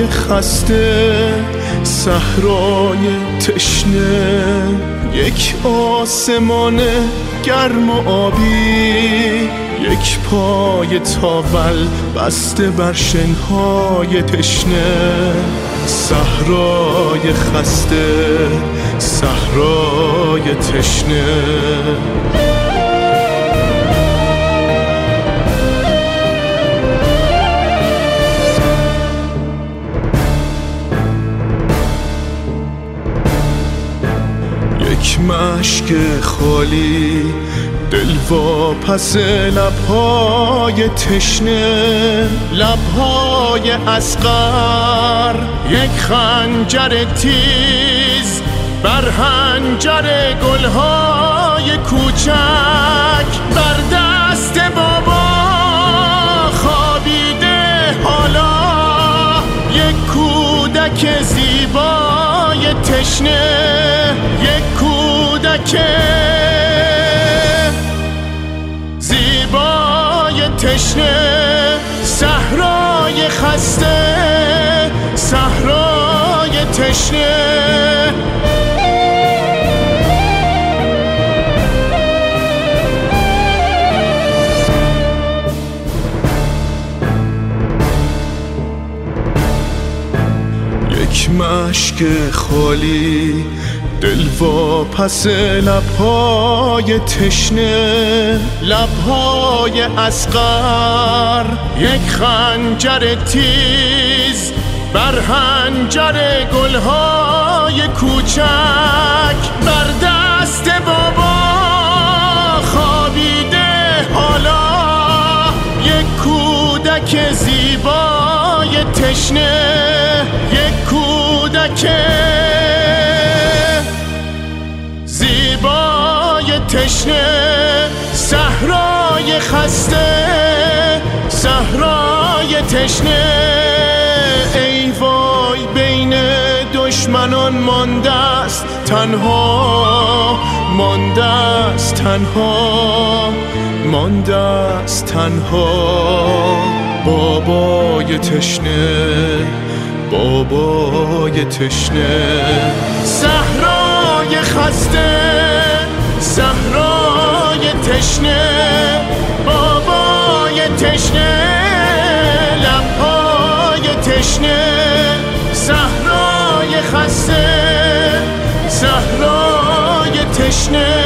خسته، صحرای تشنه، یک آسمان گرم و آبی، یک پای تاول بسته بر شنهای تشنه. صحرای خسته، صحرای تشنه. یک مشک خالی دل واپس لبهای تشنه، لبهای اصغر، یک خنجر تیز بر حنجر گلهای کوچک. بر دست بابا خوابیده حالا یک کودک زیبای تشنه، یک کودک زیبای تشنه. صحرای خسته، صحرای تشنه. یک مشک خالی دل واپس لبهای تشنه، لبهای اصغر، یک خنجر تیز بر حنجر گلهای کوچک. بر دست بابا خوابیده حالا یک کودک زیبای تشنه، یک کودک زیبای تشنه. صحرای خسته، صحرای تشنه. ای وای بین دشمنان مانده است تنها، مانده است تنها، مانده است تنها. بابای تشنه، بابای تشنه. صحرای خسته، صحرای تشنه. بابای تشنه، لبهای تشنه. صحرای خسته، صحرای تشنه.